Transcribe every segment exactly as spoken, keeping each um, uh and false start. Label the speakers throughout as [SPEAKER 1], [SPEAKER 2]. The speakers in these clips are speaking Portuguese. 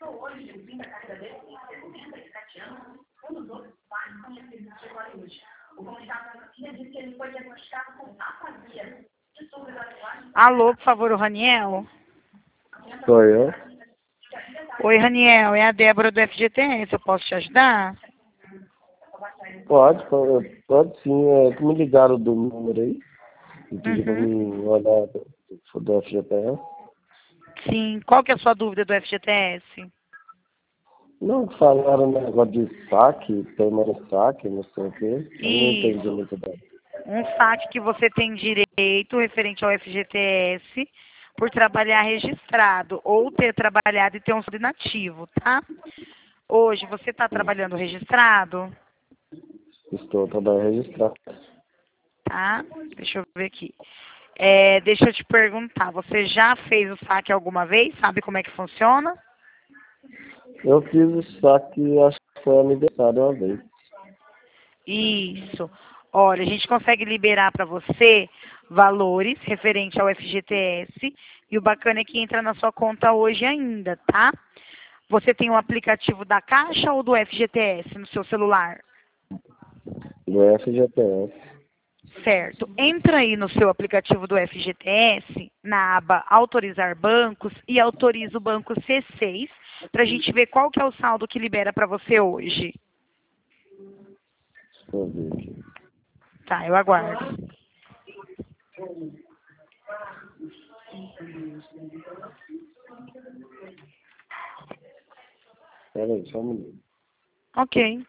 [SPEAKER 1] Alô, por favor, o Raniel?
[SPEAKER 2] Sou eu.
[SPEAKER 1] Oi, Raniel, é a Débora do F G T S, eu posso te ajudar?
[SPEAKER 2] Pode, pode, pode sim. É, que me ligaram do número aí. E pediram pra
[SPEAKER 1] Uhum.
[SPEAKER 2] mim olhar do, do F G T S.
[SPEAKER 1] Sim, qual que é a sua dúvida do F G T S?
[SPEAKER 2] Não, falaram um negócio de saque, tema de saque, não sei o quê. Eu não entendi
[SPEAKER 1] Isso,
[SPEAKER 2] muito bem.
[SPEAKER 1] um saque que você tem direito referente ao F G T S por trabalhar registrado ou ter trabalhado e ter um saldo inativo, tá? Hoje, você está trabalhando registrado?
[SPEAKER 2] Estou trabalhando registrado.
[SPEAKER 1] Tá? Deixa eu ver aqui. É, deixa eu te perguntar, você já fez o saque alguma vez? Sabe como é que funciona?
[SPEAKER 2] Eu fiz o saque, acho que foi aniversário uma vez.
[SPEAKER 1] Isso. Olha, a gente consegue liberar para você valores referente ao F G T S e o bacana é que entra na sua conta hoje ainda, tá? Você tem o aplicativo da Caixa ou do F G T S no seu celular?
[SPEAKER 2] Do F G T S.
[SPEAKER 1] Certo. Entra aí no seu aplicativo do F G T S, na aba Autorizar Bancos e autoriza o banco C seis para a gente ver qual que é o saldo que libera para você hoje.
[SPEAKER 2] Deixa eu ver aqui.
[SPEAKER 1] Tá, eu aguardo.
[SPEAKER 2] Pera aí, só um minuto.
[SPEAKER 1] Ok.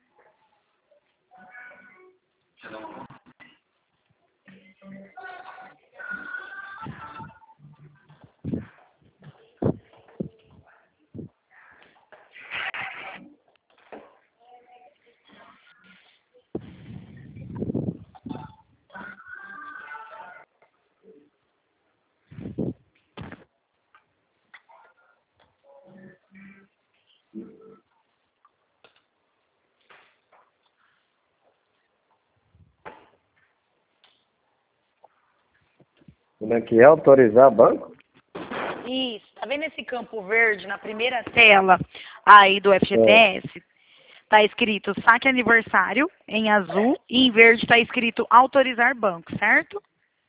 [SPEAKER 2] Como é que é? Autorizar banco?
[SPEAKER 1] Isso. Tá vendo esse campo verde na primeira tela aí do F G T S? Tá escrito saque aniversário em azul e em verde tá escrito autorizar banco, certo?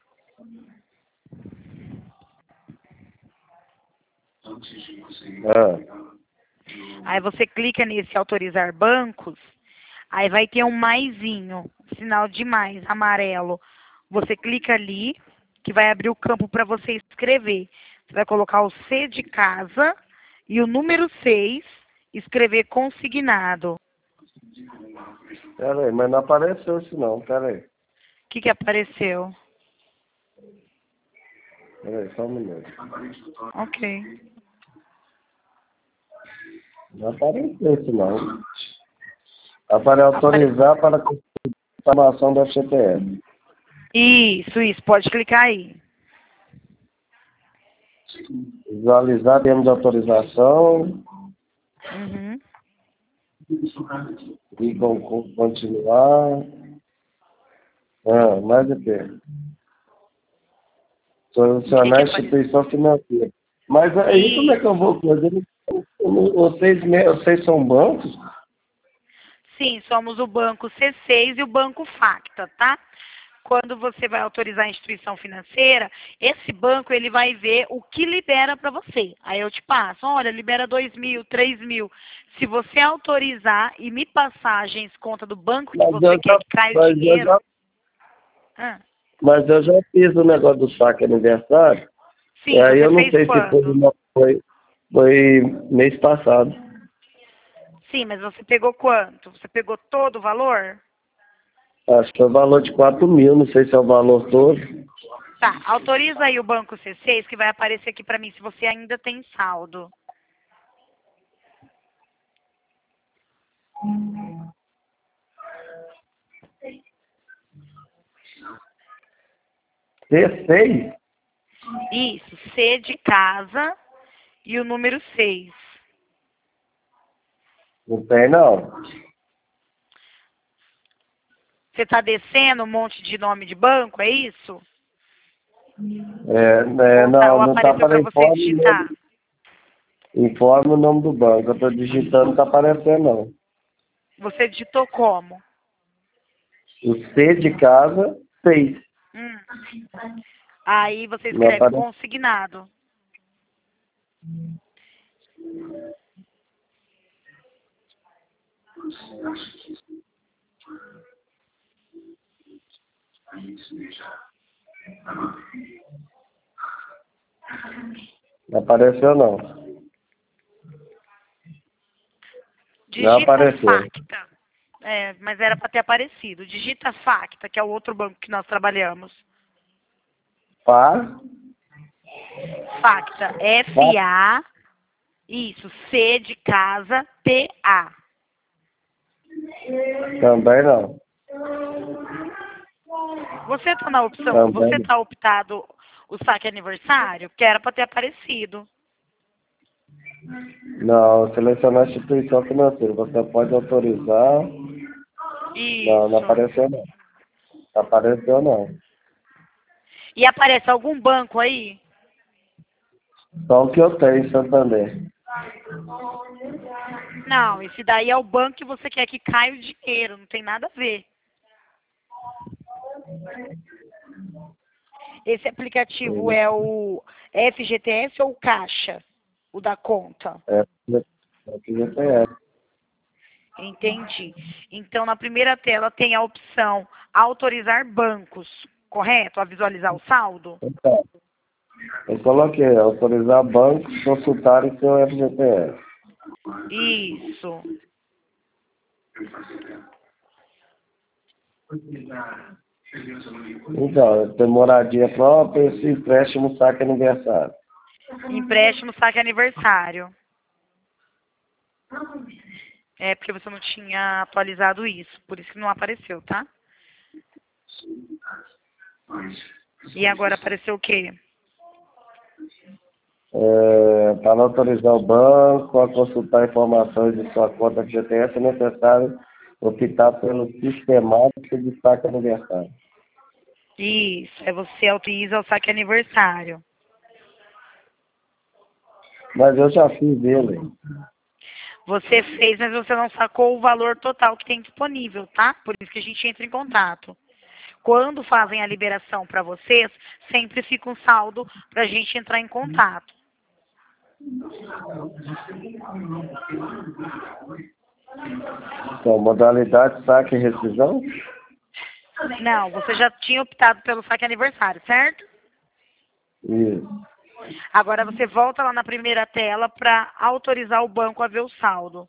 [SPEAKER 2] Ah,
[SPEAKER 1] Aí você clica nesse autorizar bancos, aí vai ter um maisinho, sinal de mais, amarelo. Você clica ali, que vai abrir o campo para você escrever. Você vai colocar o C de casa e o número seis, escrever consignado.
[SPEAKER 2] pera aí, mas não apareceu isso não, pera aí.
[SPEAKER 1] O que que apareceu?
[SPEAKER 2] Pera aí, só um minuto.
[SPEAKER 1] Ok.
[SPEAKER 2] Não apareceu isso não. Aparece autorizar para a informação do F G T S.
[SPEAKER 1] Isso, isso, pode clicar aí.
[SPEAKER 2] Visualizar termos de autorização
[SPEAKER 1] Uhum.
[SPEAKER 2] e com, com- continuar. Ah, mais o quê?
[SPEAKER 1] O que
[SPEAKER 2] Solucionar
[SPEAKER 1] que
[SPEAKER 2] a
[SPEAKER 1] apareceu?
[SPEAKER 2] instituição financeira. Mas aí como é que eu
[SPEAKER 1] Isso.
[SPEAKER 2] vou fazer? Vocês, me- vocês são bancos?
[SPEAKER 1] Sim, somos o banco C seis e o banco Facta, tá? Quando você vai autorizar a instituição financeira, esse banco ele vai ver o que libera para você. Aí eu te passo, olha, libera dois mil, três mil. Se você autorizar e me passar a agência conta do banco que
[SPEAKER 2] Mas
[SPEAKER 1] você
[SPEAKER 2] eu
[SPEAKER 1] quer
[SPEAKER 2] já,
[SPEAKER 1] que caia o
[SPEAKER 2] mas eu
[SPEAKER 1] dinheiro.
[SPEAKER 2] já,
[SPEAKER 1] Ah,
[SPEAKER 2] mas eu já fiz o negócio do saque aniversário. E
[SPEAKER 1] sim,
[SPEAKER 2] aí
[SPEAKER 1] você
[SPEAKER 2] eu não
[SPEAKER 1] fez
[SPEAKER 2] sei se foi,
[SPEAKER 1] quando?
[SPEAKER 2] uma- foi, foi mês passado.
[SPEAKER 1] Sim, mas você pegou quanto? Você pegou todo o valor?
[SPEAKER 2] Acho que foi o valor de quatro mil, não sei se é o valor todo.
[SPEAKER 1] Tá, autoriza aí o banco C seis que vai aparecer aqui para mim se você ainda tem saldo.
[SPEAKER 2] C seis?
[SPEAKER 1] Isso, C de casa e o número seis.
[SPEAKER 2] Não tem não.
[SPEAKER 1] Você está descendo um monte de nome de banco, é isso?
[SPEAKER 2] É, é,
[SPEAKER 1] Ou, tá,
[SPEAKER 2] não,
[SPEAKER 1] ou
[SPEAKER 2] não tá
[SPEAKER 1] apareceu para
[SPEAKER 2] para
[SPEAKER 1] você
[SPEAKER 2] informe
[SPEAKER 1] digitar?
[SPEAKER 2] mesmo. Informe o nome do banco. Eu estou digitando, não está aparecendo, não.
[SPEAKER 1] Você digitou como?
[SPEAKER 2] O C de casa, seis.
[SPEAKER 1] Hum. Aí você
[SPEAKER 2] Não
[SPEAKER 1] escreve
[SPEAKER 2] aparece.
[SPEAKER 1] consignado.
[SPEAKER 2] Não apareceu, não.
[SPEAKER 1] Digita
[SPEAKER 2] apareceu.
[SPEAKER 1] Facta. É, mas era para ter aparecido. Digita Facta, que é o outro banco que nós trabalhamos.
[SPEAKER 2] Fá,
[SPEAKER 1] Facta. F A. Isso. C de casa. T A.
[SPEAKER 2] também não.
[SPEAKER 1] Você tá na opção,
[SPEAKER 2] Também
[SPEAKER 1] você
[SPEAKER 2] não.
[SPEAKER 1] tá optado o saque aniversário? Que era para ter aparecido.
[SPEAKER 2] Não, selecionar a instituição financeira. Você pode autorizar. Não, não
[SPEAKER 1] Isso.
[SPEAKER 2] apareceu, não. Não apareceu, não.
[SPEAKER 1] E aparece algum banco aí?
[SPEAKER 2] Só o que eu tenho em Santander.
[SPEAKER 1] Não, esse daí é o banco que você quer que caia o dinheiro, não tem nada a ver. Esse aplicativo
[SPEAKER 2] Sim.
[SPEAKER 1] é o F G T S ou o Caixa? O da conta?
[SPEAKER 2] É, é o que eu tenho.
[SPEAKER 1] Entendi. Então, na primeira tela tem a opção autorizar bancos, correto? A visualizar o saldo?
[SPEAKER 2] Então, eu coloquei, autorizar bancos consultarem seu F G T S.
[SPEAKER 1] Isso.
[SPEAKER 2] Então, tem moradia própria, esse empréstimo saque aniversário.
[SPEAKER 1] Empréstimo, saque aniversário. É porque você não tinha atualizado isso, por isso que não apareceu, tá? E agora apareceu o quê?
[SPEAKER 2] É, para autorizar o banco a consultar informações de sua conta F G T S, é necessário optar pelo sistemático de saque aniversário.
[SPEAKER 1] Isso, é você autoriza o saque aniversário.
[SPEAKER 2] Mas eu já fiz ele.
[SPEAKER 1] Você fez, mas você não sacou o valor total que tem disponível, tá? Por isso que a gente entra em contato. Quando fazem a liberação para vocês, sempre fica um saldo para a gente entrar em contato.
[SPEAKER 2] Então, modalidade saque e rescisão?
[SPEAKER 1] Não, você já tinha optado pelo saque aniversário, certo?
[SPEAKER 2] Isso.
[SPEAKER 1] Agora você volta lá na primeira tela para autorizar o banco a ver o saldo.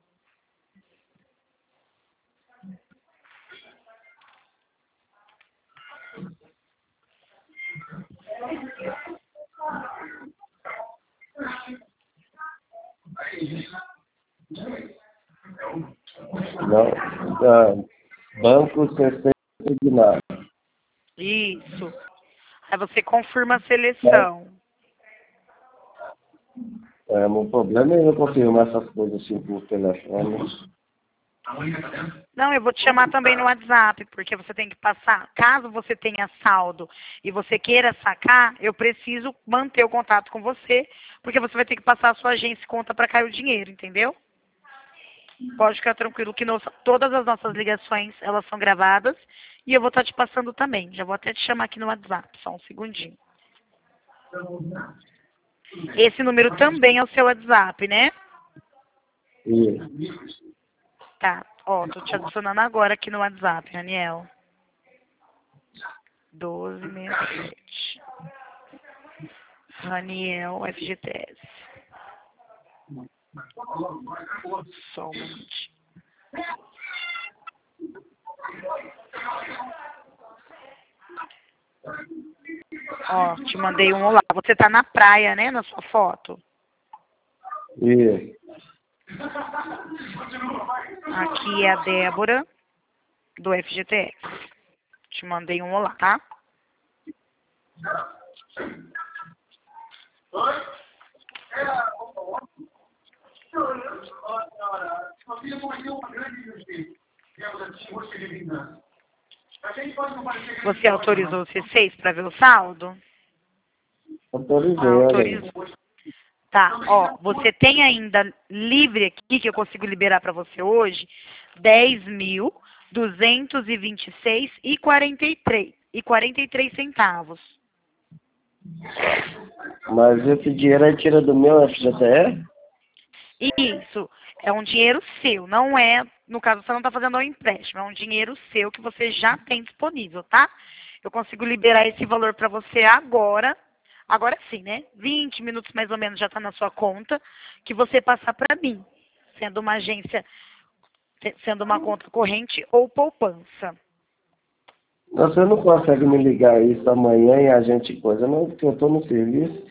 [SPEAKER 2] Não. Ah, banco C C Signado.
[SPEAKER 1] Isso. Aí você confirma a seleção.
[SPEAKER 2] É, o problema é eu confirmar essas coisas assim por telefone.
[SPEAKER 1] Não, eu vou te chamar também no WhatsApp, porque você tem que passar. Caso você tenha saldo e você queira sacar, eu preciso manter o contato com você, porque você vai ter que passar a sua agência e conta para cair o dinheiro, entendeu? Pode ficar tranquilo que nos- todas as nossas ligações, elas são gravadas e eu vou estar te passando também. Já vou até te chamar aqui no WhatsApp, só um segundinho. Esse número também é o seu WhatsApp, né?
[SPEAKER 2] Isso.
[SPEAKER 1] Tá, ó, tô te adicionando agora aqui no WhatsApp, Daniel. doze sessenta e sete. Raniel F G T S. Só um minutinho. Ó, te mandei um olá. Você tá na praia, né, na sua foto?
[SPEAKER 2] Isso.
[SPEAKER 1] Aqui é a Débora, do F G T S. Te mandei um olá, tá? Você autorizou o C seis para ver o saldo?
[SPEAKER 2] Autorizei, olha aí.
[SPEAKER 1] Autorizou. Tá, ó, você tem ainda livre aqui, que eu consigo liberar para você hoje, dez mil duzentos e vinte e seis e quarenta e três e quarenta e três centavos.
[SPEAKER 2] Mas esse dinheiro aí tira do meu F G T S?
[SPEAKER 1] Isso, é um dinheiro seu, não é, no caso você não está fazendo um empréstimo, é um dinheiro seu que você já tem disponível, tá? Eu consigo liberar esse valor para você agora, agora sim, né? vinte minutos mais ou menos já está na sua conta, que você passar para mim, sendo uma agência, sendo uma conta corrente ou poupança.
[SPEAKER 2] Você não consegue me ligar isso amanhã e a gente coisa, não, porque eu estou no serviço.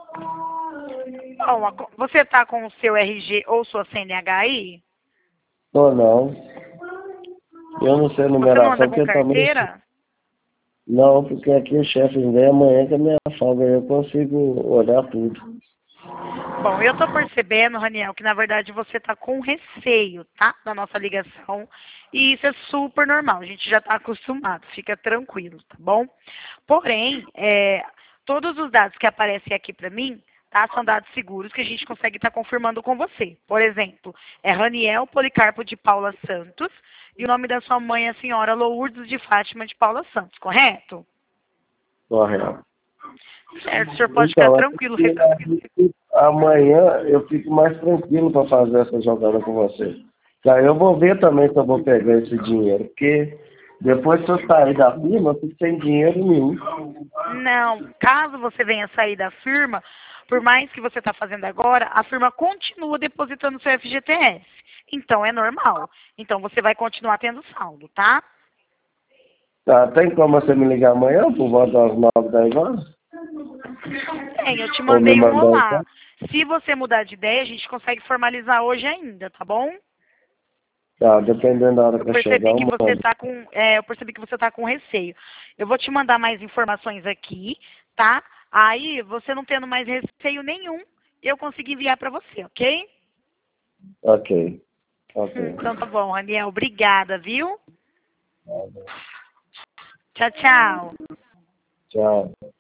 [SPEAKER 1] Bom, você está com o seu R G ou sua C N H aí?
[SPEAKER 2] Tô não. Eu não sei a
[SPEAKER 1] Você não anda
[SPEAKER 2] numeração,
[SPEAKER 1] com
[SPEAKER 2] porque também...
[SPEAKER 1] carteira?
[SPEAKER 2] Não, porque aqui o chefe vem amanhã que é minha folga, eu consigo olhar tudo.
[SPEAKER 1] Bom, eu tô percebendo, Raniel, que na verdade você tá com receio, tá? Da nossa ligação. E isso é super normal, a gente já tá acostumado, fica tranquilo, tá bom? Porém, é, todos os dados que aparecem aqui para mim, tá? São dados seguros que a gente consegue estar confirmando com você. Por exemplo, é Raniel Policarpo de Paula Santos e o nome da sua mãe é a senhora Lourdes de Fátima de Paula Santos, correto?
[SPEAKER 2] Correto.
[SPEAKER 1] Certo, o senhor pode ficar
[SPEAKER 2] Então,
[SPEAKER 1] tranquilo.
[SPEAKER 2] amanhã eu fico mais tranquilo para fazer essa jogada com você. Tá, eu vou ver também se eu vou pegar esse dinheiro, porque depois que eu sair da firma, eu fico sem dinheiro nenhum.
[SPEAKER 1] Não, caso você venha sair da firma, por mais que você está fazendo agora, a firma continua depositando seu F G T S. Então é normal. Então você vai continuar tendo saldo, tá?
[SPEAKER 2] Tá, tem como você me ligar amanhã por volta das nove, dez horas?
[SPEAKER 1] Tem, eu te
[SPEAKER 2] Ou me
[SPEAKER 1] mandei um
[SPEAKER 2] mandar
[SPEAKER 1] olá.
[SPEAKER 2] então?
[SPEAKER 1] Se você mudar de ideia, a gente consegue formalizar hoje ainda, tá bom?
[SPEAKER 2] Tá, dependendo da hora
[SPEAKER 1] Eu
[SPEAKER 2] que eu chegar,
[SPEAKER 1] percebi
[SPEAKER 2] eu
[SPEAKER 1] que você
[SPEAKER 2] mando.
[SPEAKER 1] está com, é, eu percebi que você tá com receio. Eu vou te mandar mais informações aqui, tá? Aí, você não tendo mais receio nenhum, eu consigo enviar para você, ok?
[SPEAKER 2] Ok, ok.
[SPEAKER 1] Então tá bom, Raniel. Obrigada, viu? Tchau, tchau.
[SPEAKER 2] Tchau.